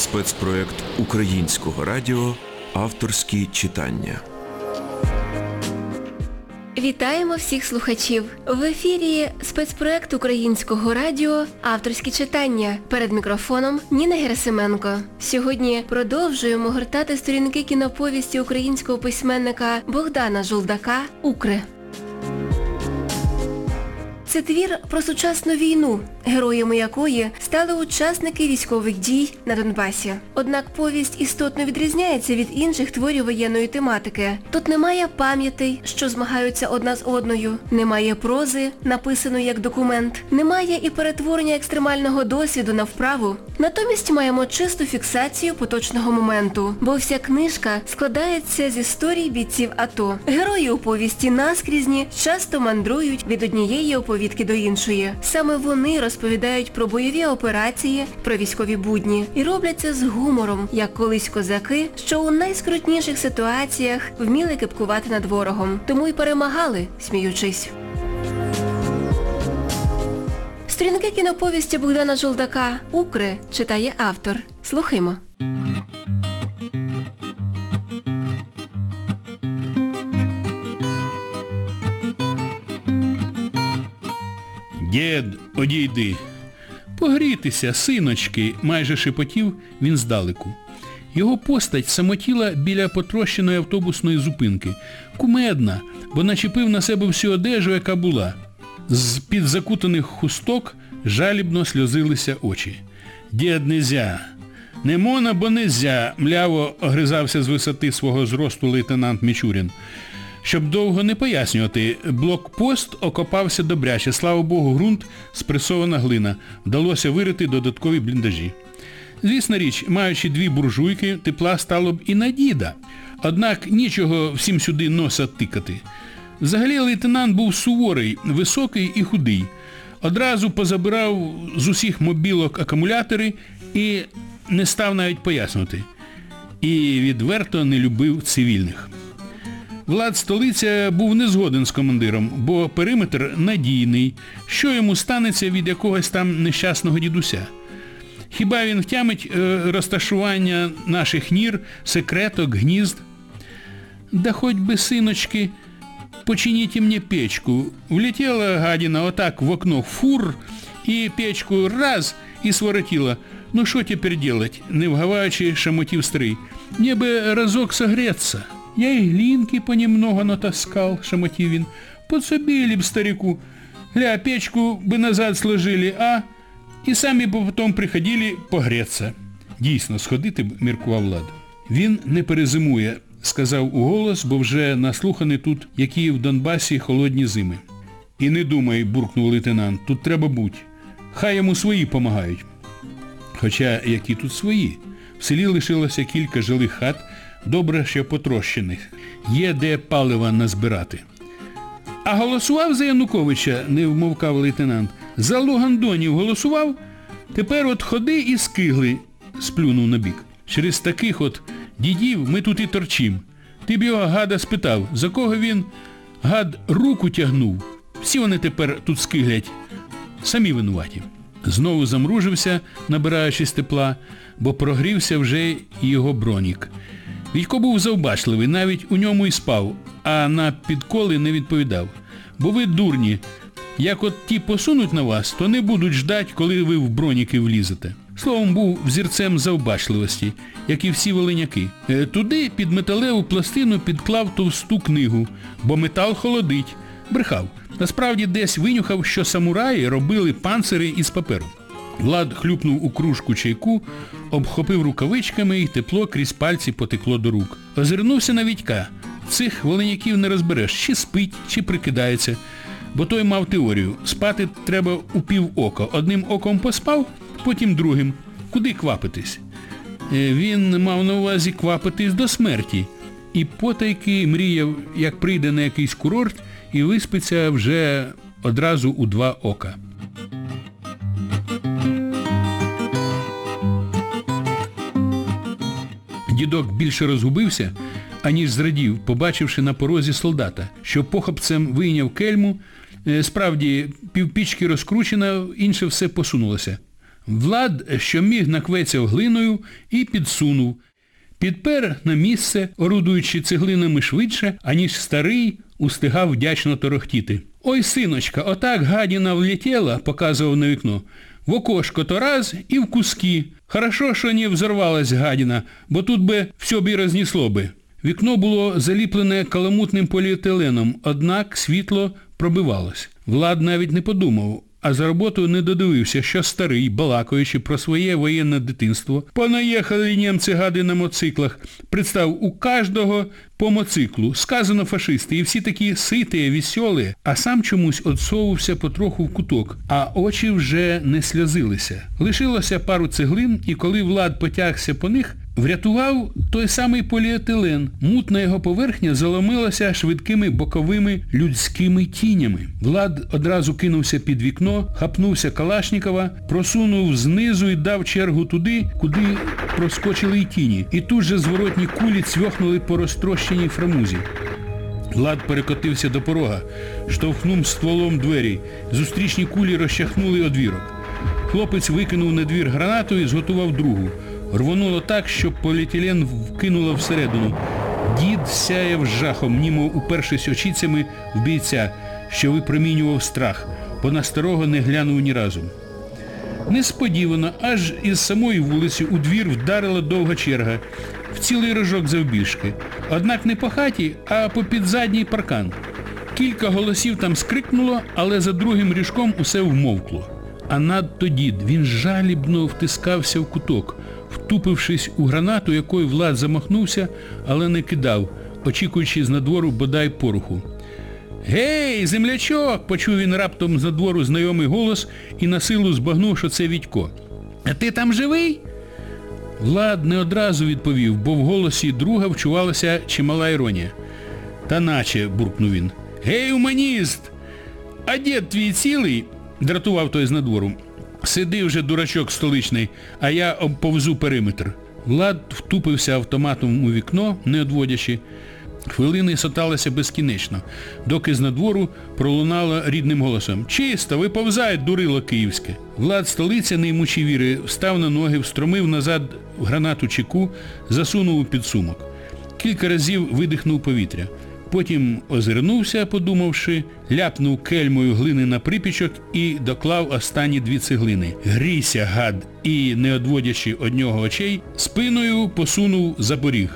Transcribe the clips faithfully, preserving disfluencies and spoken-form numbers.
спецпроект Українського радіо «Авторські читання». Вітаємо всіх слухачів! В ефірі спецпроект Українського радіо «Авторські читання». Перед мікрофоном Ніна Герасименко. Сьогодні продовжуємо гортати сторінки кіноповісті українського письменника Богдана Жолдака «Укри». Це твір про сучасну війну, героями якої стали учасники військових дій на Донбасі. Однак повість істотно відрізняється від інших творів воєнної тематики. Тут немає пам'ятей, що змагаються одна з одною, немає прози, написаної як документ, немає і перетворення екстремального досвіду на вправу. Натомість маємо чисту фіксацію поточного моменту, бо вся книжка складається з історій бійців АТО. Герої у повісті наскрізні часто мандрують від однієї оповідки до іншої. Саме вони розповідають про бойові операції, про військові будні. І роблять це з гумором, як колись козаки, що у найскрутніших ситуаціях вміли кепкувати над ворогом. Тому й перемагали, сміючись. Сторінки кіноповісті Богдана Жолдака «Укри» читає автор. Слухаймо. «Дєд, одійди! Погрітися, синочки!» – майже шепотів він здалеку. Його постать самотіла біля потрощеної автобусної зупинки. Кумедна, бо начепив на себе всю одежу, яка була. З-під закутаних хусток жалібно сльозилися очі. «Дєд, нельзя! Не мона, бо нельзя!» – мляво огризався з висоти свого зросту лейтенант Мічурін. Щоб довго не пояснювати, блокпост окопався добряче. Слава Богу, ґрунт – спресована глина. Вдалося вирити додаткові бліндажі. Звісна річ, маючи дві буржуйки, тепла стало б і на діда. Однак нічого всім сюди носа тикати. Взагалі лейтенант був суворий, високий і худий. Одразу позабирав з усіх мобілок акумулятори і не став навіть пояснювати. І відверто не любив цивільних. Влад Столиця був не згоден з командиром, бо периметр надійний. Що йому станеться від якогось там нещасного дідуся? Хіба він втямить е, розташування наших нір, секреток, гнізд? Да хоть би, синочки, почините мне печку. Влетела гадина отак в окно фур, і печку раз, і своротила. Ну що тепер делать? Не вгаваючи, шамотів старий. Мне би разок согреться. Я и глинки понемногу натаскал, шамотів він. Подсобили б старику. Гля, печку бы назад сложили, а? І самі б потом приходили погреться. Дійсно, сходити б, міркував Влад. Він не перезимує, сказав уголос, бо вже наслуханий тут, які в Донбасі холодні зими. І не думай, буркнув лейтенант, тут треба бути. Хай йому свої помагають. Хоча, які тут свої? В селі лишилося кілька жилих хат, добре, що потрощених. Є де палива назбирати. А голосував за Януковича, не вмовкав лейтенант. За Лугандонів голосував? Тепер от ходи і скигли, сплюнув набік. Через таких от дідів ми тут і торчим. Ти б його, гада, спитав, за кого він, гад, руку тягнув. Всі вони тепер тут скиглять. Самі винуваті. Знову замружився, набираючись тепла, бо прогрівся вже і його бронік. Вітько був завбачливий, навіть у ньому і спав, а на підколи не відповідав. Бо ви дурні, як от ті посунуть на вас, то не будуть ждать, коли ви в броніки влізете. Словом, був взірцем завбачливості, як і всі волиняки. Е, туди під металеву пластину підклав товсту книгу, бо метал холодить. Брехав. Насправді десь винюхав, що самураї робили панцири із паперу. Влад хлюпнув у кружку чайку, обхопив рукавичками і тепло крізь пальці потекло до рук. Озирнувся на Вітька. Цих волиняків не розбереш, чи спить, чи прикидається. Бо той мав теорію. Спати треба у пів ока. Одним оком поспав, потім другим. Куди квапитись? Він мав на увазі квапитись до смерті. І потайки мріяв, як прийде на якийсь курорт і виспиться вже одразу у два ока. Дідок більше розгубився, аніж зрадів, побачивши на порозі солдата, що похапцем вийняв кельму. Справді, півпічки розкручена, інше все посунулося. Влад, що міг, наквецяв глиною і підсунув. Підпер на місце, орудуючи цеглинами швидше, аніж старий устигав вдячно торохтіти. «Ой, синочка, отак гадіна влетіла», – показував на вікно. «В окошко то раз і в куски. Хорошо, що не взорвалась гадіна, бо тут би все б і рознесло би». Вікно було заліплене каламутним поліетиленом, однак світло пробивалось. Влад навіть не подумав, а за роботу не додивився, що старий, балакаючи про своє воєнне дитинство, понаїхали німці гади на моциклах, представ, у кожного по моциклу, сказано фашисти, і всі такі ситі, веселі, а сам чомусь отсовувався потроху в куток, а очі вже не сльозилися. Лишилося пару цеглин, і коли Влад потягся по них, врятував той самий поліетилен. Мутна його поверхня заломилася швидкими боковими людськими тінями. Влад одразу кинувся під вікно, хапнувся Калашнікова, просунув знизу і дав чергу туди, куди проскочили й тіні. І тут же зворотні кулі цвьохнули по розтрощеній фрамузі. Влад перекотився до порога, штовхнув стволом двері. Зустрічні кулі розчахнули одвірок. Хлопець викинув на двір гранату і зготував другу. Рвонуло так, що поліетилен вкинуло всередину. Дід сяяв жахом, німо упершись очицями в бійця, що випромінював страх, бо на старого не глянув ні разу. Несподівано, аж із самої вулиці у двір вдарила довга черга, в цілий рожок завбільшки. Однак не по хаті, а попід задній паркан. Кілька голосів там скрикнуло, але за другим ріжком усе вмовкло. А надто дід, він жалібно втискався в куток, втупившись у гранату, якою Влад замахнувся, але не кидав, очікуючи з надвору бодай пороху. «Гей, землячок!» – почув він раптом з надвору знайомий голос і на силу збагнув, що це Вітько. «А ти там живий?» Влад не одразу відповів, бо в голосі друга вчувалася чимала іронія. «Та наче», – буркнув він. «Гей, уманіст! А дід твій цілий?» – дратував той з надвору. «Сиди вже, дурачок столичний, а я обповзу периметр». Влад втупився автоматом у вікно, не одводячи. Хвилини соталися безкінечно, доки з надвору пролунало рідним голосом: «Чисто, виповзай, дурило київське!» Влад, столиця, не ймучи віри, встав на ноги, встромив назад гранату чеку, засунув у підсумок. Кілька разів видихнув повітря. Потім озирнувся, подумавши, ляпнув кельмою глини на припічок і доклав останні дві цеглини. «Грійся, гад!» І, не одводячи од нього очей, спиною посунув за поріг.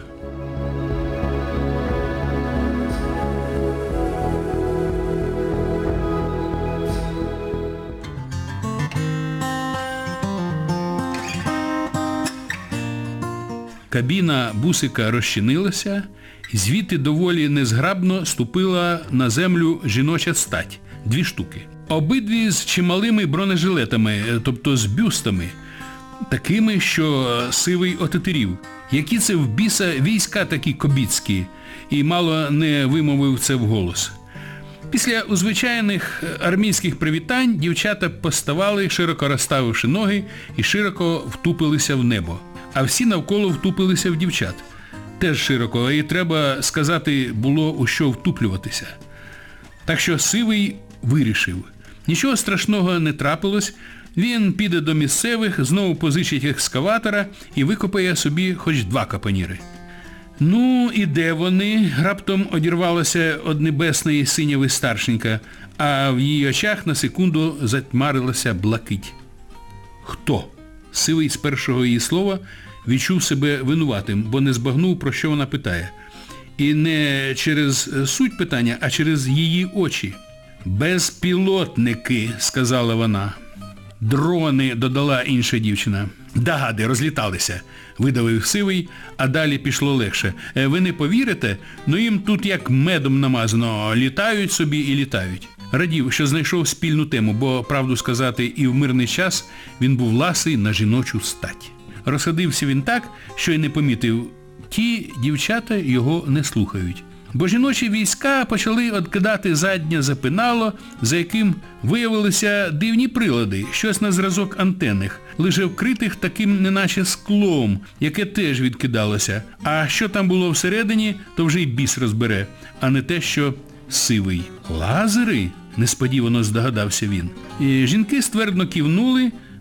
Кабіна бусика розчинилася, і звідти доволі незграбно ступила на землю жіноча стать. Дві штуки. Обидві з чималими бронежилетами, тобто з бюстами, такими, що сивий отетерів. Які це в біса війська такі кобіцькі, і мало не вимовив це вголос. Після узвичайних армійських привітань дівчата поставали, широко розставивши ноги, і широко втупилися в небо. А всі навколо втупилися в дівчат. Теж широко, і треба сказати, було у що втуплюватися. Так що Сивий вирішив. Нічого страшного не трапилось, він піде до місцевих, знову позичить екскаватора і викопає собі хоч два капоніри. «Ну, і де вони?» – раптом одірвалася од небесної синєви старшенька, а в її очах на секунду затьмарилася блакить. «Хто?» Сивий з першого її слова відчув себе винуватим, бо не збагнув, про що вона питає. І не через суть питання, а через її очі. «Безпілотники», – сказала вона. «Дрони», – додала інша дівчина. «Да гади, розліталися», – видавив Сивий, а далі пішло легше. «Ви не повірите, но їм тут як медом намазано, літають собі і літають». Радів, що знайшов спільну тему, бо, правду сказати, і в мирний час він був ласий на жіночу стать. Розсадився він так, що й не помітив, ті дівчата його не слухають. Бо жіночі війська почали откидати заднє запинало, за яким виявилися дивні прилади, щось на зразок антенних, лише вкритих таким неначе склом, яке теж відкидалося. А що там було всередині, то вже й біс розбере, а не те, що Сивий. «Лазери?» – несподівано здогадався він. І жінки ствердно кивнули,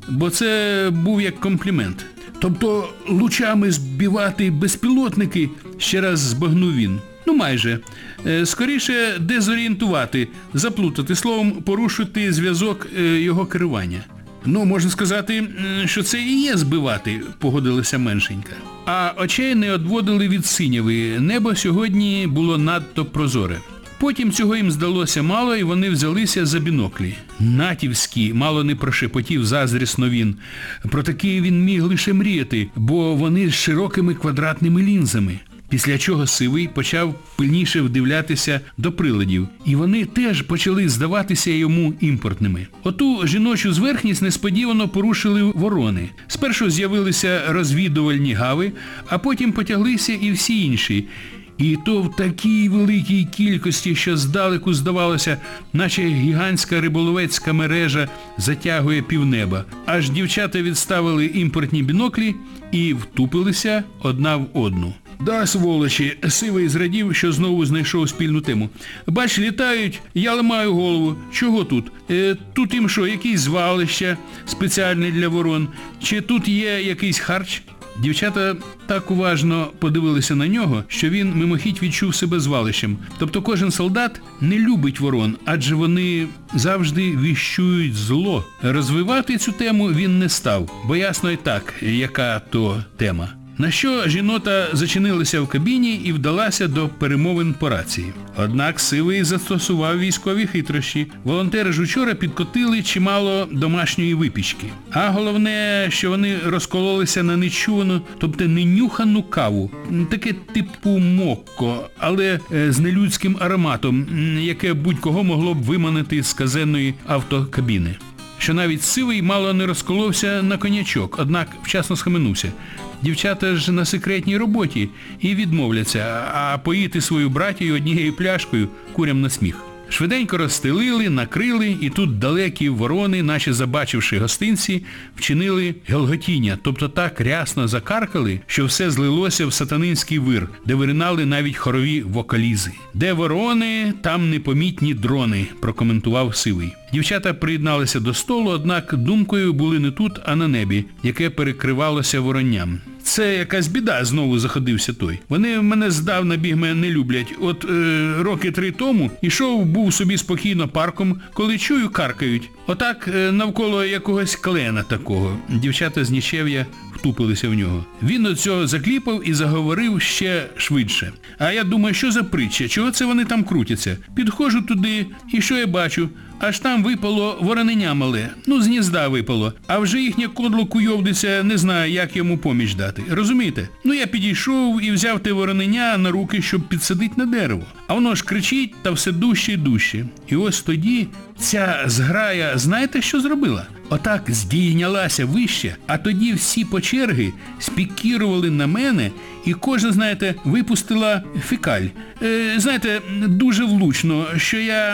бо це був як комплімент. Тобто лучами збивати безпілотники, ще раз збагнув він. Ну майже. Е, скоріше дезорієнтувати, заплутати, словом, порушити зв'язок е, його керування. Ну, можна сказати, що це і є збивати, погодилася меншенька. А очей не одводили від синяви, небо сьогодні було надто прозоре. Потім цього їм здалося мало, і вони взялися за біноклі. Натівські, мало не прошепотів заздрісно він. Про такі він міг лише мріяти, бо вони з широкими квадратними лінзами. Після чого Сивий почав пильніше вдивлятися до приладів, і вони теж почали здаватися йому імпортними. Оту жіночу зверхність несподівано порушили ворони. Спершу з'явилися розвідувальні гави, а потім потяглися і всі інші. І то в такій великій кількості, що здалеку здавалося, наче гігантська риболовецька мережа затягує півнеба. Аж дівчата відставили імпортні біноклі і втупилися одна в одну. Да, сволочі, Сивий зрадів, що знову знайшов спільну тему. Бач, літають, я ламаю голову. Чого тут? Е, тут їм що, якісь звалища спеціальні для ворон? Чи тут є якийсь харч? Дівчата так уважно подивилися на нього, що він мимохідь відчув себе звалищем. Тобто кожен солдат не любить ворон, адже вони завжди віщують зло. Розвивати цю тему він не став, бо ясно і так, яка то тема. На що жінота зачинилася в кабіні і вдалася до перемовин по рації. Однак Сивий застосував військові хитрощі. Волонтери ж учора підкотили чимало домашньої випічки. А головне, що вони розкололися на нечувану, тобто ненюхану каву. Таке типу мокко, але з нелюдським ароматом, яке будь-кого могло б виманити з казенної автокабіни. Що навіть Сивий мало не розколовся на коньячок, однак вчасно схаменувся. Дівчата ж на секретній роботі і відмовляться, а поїти свою братію однією пляшкою курям на сміх. Швиденько розстелили, накрили, і тут далекі ворони, наче забачивши гостинці, вчинили гелготіння, тобто так рясно закаркали, що все злилося в сатанинський вир, де виринали навіть хорові вокалізи. Де ворони, там непомітні дрони, прокоментував Сивий. Дівчата приєдналися до столу, однак думкою були не тут, а на небі, яке перекривалося воронням. Це якась біда, знову заходився той. Вони мене здавна бігме не люблять. От е, роки три тому ішов, був собі спокійно парком, коли чую, каркають. Отак е, навколо якогось клена такого. Дівчата з нічев'я втупилися в нього. Він от цього закліпав і заговорив ще швидше. А я думаю, що за притча? Чого це вони там крутяться? Підходжу туди, і що я бачу? Аж там випало вороненя мале. Ну, з гнізда випало. А вже їхнє кодло куйовдиться, не знаю, як йому поміч дати. Розумієте? Ну, я підійшов і взяв те вороненя на руки, щоб підсадити на дерево. А воно ж кричить, та все дужче і дужче. І ось тоді ця зграя, знаєте, що зробила? Отак здійнялася вище, а тоді всі по черги спікірували на мене, і кожна, знаєте, випустила фекаль. Е, знаєте, дуже влучно, що я...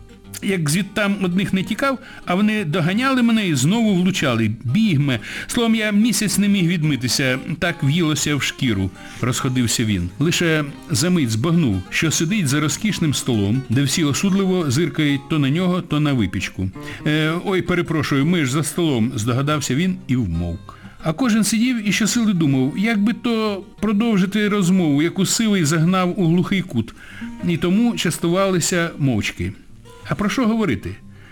як звідтам одних не тікав, а вони доганяли мене і знову влучали. Бігме. Словом, я місяць не міг відмитися, так в'їлося в шкіру, розходився він. Лише за мить збагнув, що сидить за розкішним столом, де всі осудливо зиркають то на нього, то на випічку. Е, ой, перепрошую, ми ж за столом, здогадався він і вмовк. А кожен сидів і щосили думав, як би то продовжити розмову, яку Сивий загнав у глухий кут. І тому частувалися мовчки. А про що говорити?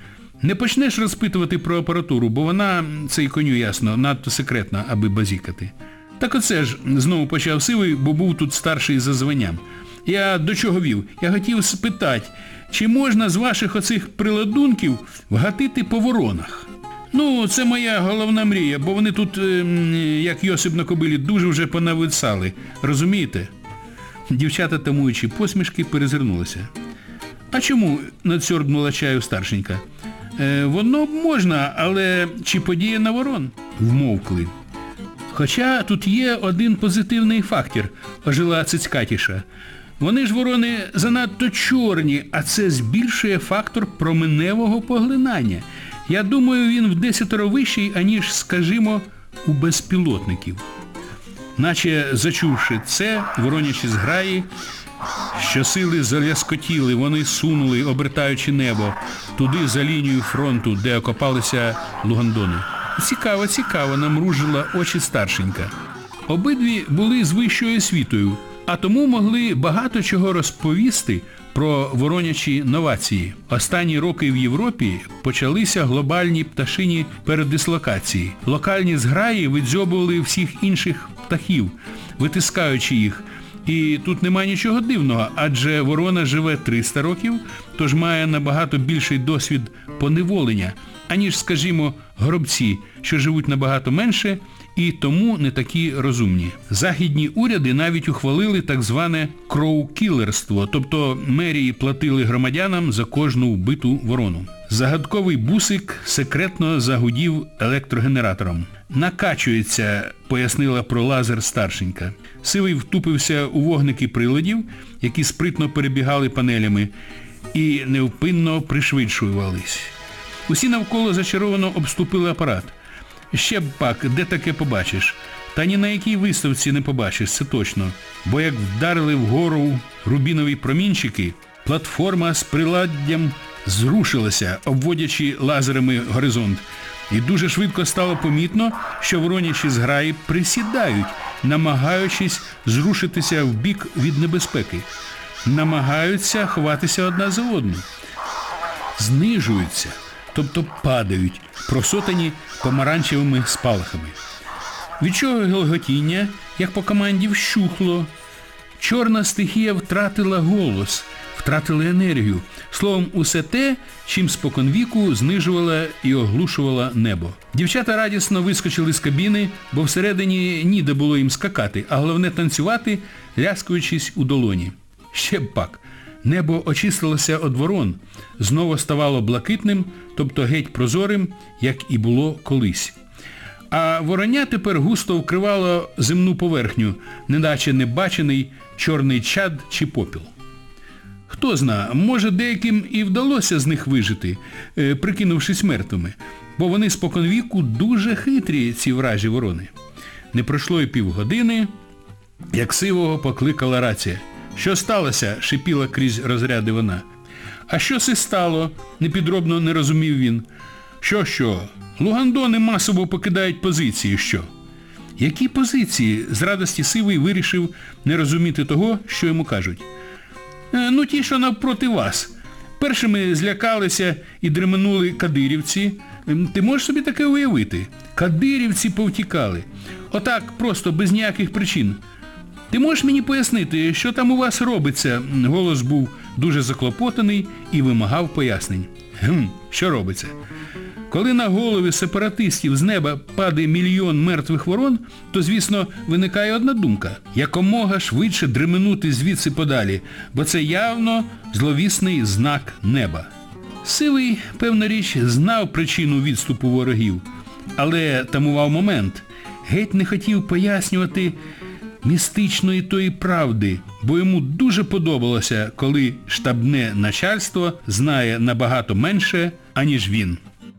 Не почнеш розпитувати про апаратуру, бо вона, це й коню ясно, надто секретна, аби базікати. Так оце ж, знову почав Сивий, бо був тут старший за званням. Я до чого вів? Я хотів спитати, чи можна з ваших оцих приладунків вгатити по воронах? Ну, це моя головна мрія, бо вони тут, як Йосип на кобилі, дуже вже понавицали. Розумієте? Дівчата, тамуючи посмішки, перезирнулися. А чому? Надсьорбнула чаю старшенька. Е, воно можна, але чи подіє на ворон? Вмовкли. Хоча тут є один позитивний фактор, ожила Цицькатіша. Вони ж, ворони, занадто чорні, а це збільшує фактор променевого поглинання. Я думаю, він в десятеро вищий, аніж, скажімо, у безпілотників. Наче зачувши це, воронячі зграї, щосили заляскотіли, вони сунули, обертаючи небо, туди за лінію фронту, де окопалися лугандони. Цікаво, цікаво, намружила очі старшенька. Обидві були з вищою освітою, а тому могли багато чого розповісти про воронячі новації. Останні роки в Європі почалися глобальні пташині передислокації. Локальні зграї видзьобували всіх інших птахів, витискаючи їх. І тут нема нічого дивного, адже ворона живе триста років, тож має набагато більший досвід поневолення, аніж, скажімо, горобці, що живуть набагато менше і тому не такі розумні. Західні уряди навіть ухвалили так зване кроукілерство, тобто мерії платили громадянам за кожну вбиту ворону. Загадковий бусик секретно загудів електрогенератором. «Накачується», пояснила про лазер старшенька. Сивий втупився у вогники приладів, які спритно перебігали панелями і невпинно пришвидшувались. Усі навколо зачаровано обступили апарат. Ще б пак, де таке побачиш? Та ні на якій виставці не побачиш, це точно. Бо як вдарили вгору рубінові промінчики, платформа з приладдям зрушилася, обводячи лазерами горизонт. І дуже швидко стало помітно, що воронячі зграї присідають, намагаючись зрушитися в бік від небезпеки. Намагаються ховатися одна за одну. Знижуються, тобто падають, просотані помаранчевими спалахами. Від чого гелготіння, як по команді, вщухло. Чорна стихія втратила голос, втратила енергію. Словом, усе те, чим споконвіку знижувала і оглушувала небо. Дівчата радісно вискочили з кабіни, бо всередині ніде було їм скакати, а головне танцювати, ляскаючись у долоні. Ще б пак. Небо очистилося од ворон, знову ставало блакитним, тобто геть прозорим, як і було колись. А вороння тепер густо вкривало земну поверхню, неначе небачений чорний чад чи попіл. Хто зна, може деяким і вдалося з них вижити, е, прикинувшись мертвими, бо вони споконвіку дуже хитрі, ці вражі ворони. Не пройшло й півгодини, як Сивого покликала рація. «Що сталося?» – шипіла крізь розряди вона. «А що се стало?» – непідробно не розумів він. «Що-що? Лугандони масово покидають позиції, що?» «Які позиції?» – з радості Сивий вирішив не розуміти того, що йому кажуть. «Е, ну ті, що навпроти вас. Першими злякалися і дременули кадирівці. Ти можеш собі таке уявити? Кадирівці повтікали. Отак, просто, без ніяких причин. Ти можеш мені пояснити, що там у вас робиться?» Голос був дуже заклопотаний і вимагав пояснень. «Гм, що робиться?» Коли на голови сепаратистів з неба падає мільйон мертвих ворон, то, звісно, виникає одна думка – якомога швидше дременути звідси подалі, бо це явно зловісний знак неба. Сивий, певна річ, знав причину відступу ворогів, але тамував момент. Геть не хотів пояснювати містичної тої правди, бо йому дуже подобалося, коли штабне начальство знає набагато менше, аніж він.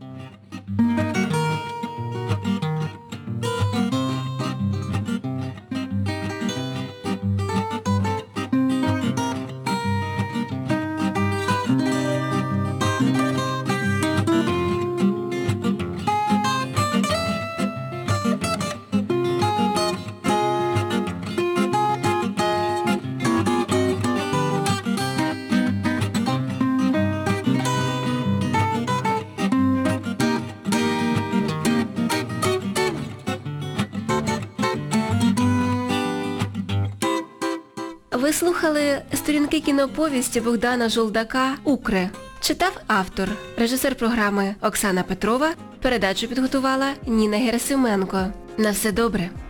Ви слухали сторінки кіноповісті Богдана Жолдака «Укре». Читав автор, режисер програми Оксана Петрова, передачу підготувала Ніна Герасименко. На все добре.